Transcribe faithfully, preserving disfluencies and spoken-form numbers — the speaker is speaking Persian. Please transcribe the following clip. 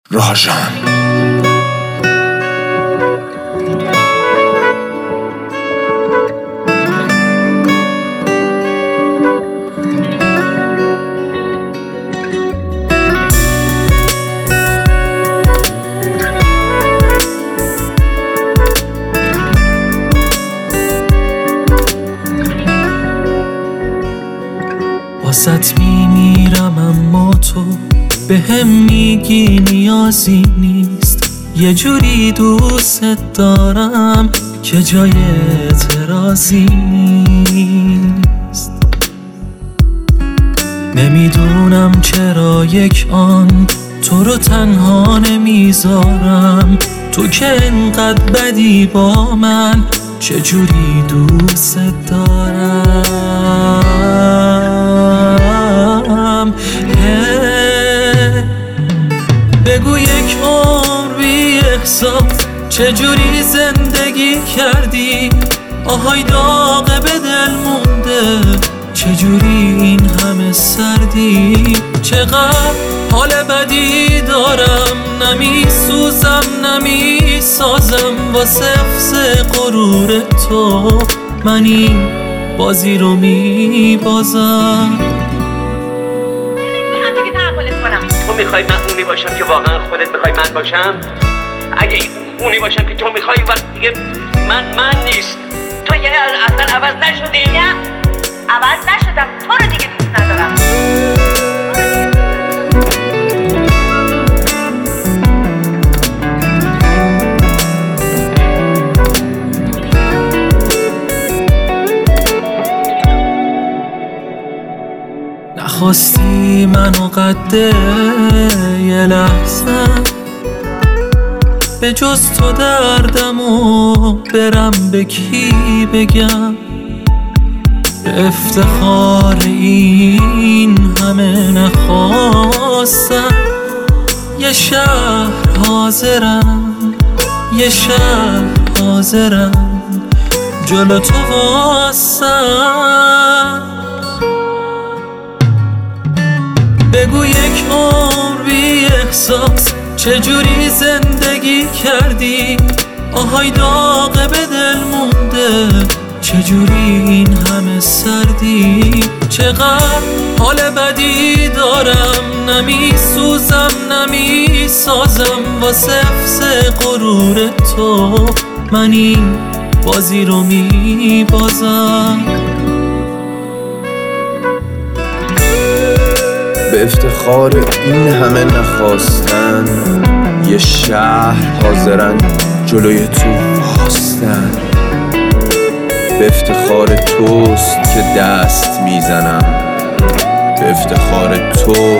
راژان. واسط میمیرم اما تو به هم میگی نیازی نیست. یه جوری دوست دارم که جای اعتراضی نیست. نمیدونم چرا یک آن تو رو تنها نمیذارم. تو که انقدر بدی با من چجوری دوست دارم. بگو یک عمر بی احساس چجوری زندگی کردی. آهای داغ به دل مونده چجوری این همه سردی. چقدر حال بدی دارم، نمی سوزم نمی سازم واسه حفظ غرور تو. من این بازی رو می بازم. تو میخوای من اونی باشم که واقعا خودت میخوای من باشم؟ اگه اونی باشم که تو میخوای وقت دیگه من من نیست. تو یه اصلا عوض نشدی؟ نه عوض نشدم، تو رو دیگه دوست ندارم. نخواستی منو قده یه لحظه، به جز تو دردمو برم به کی بگم. به افتخار این همه نخواستم، یه شهر حاضرم یه شهر حاضرم جلو تو واسم. بگو یک عمر بی احساس چجوری زندگی کردی. آهای داغ به دل مونده چجوری این همه سردی. چقدر حال بدی دارم، نمی سوزم نمی سازم واسه حفظ غرور تو. من این بازی رو می بازم. به افتخار این همه نخواستن، یه شهر حاضرن جلوی تو خواستن. به افتخار توست که دست میزنم، به افتخار تو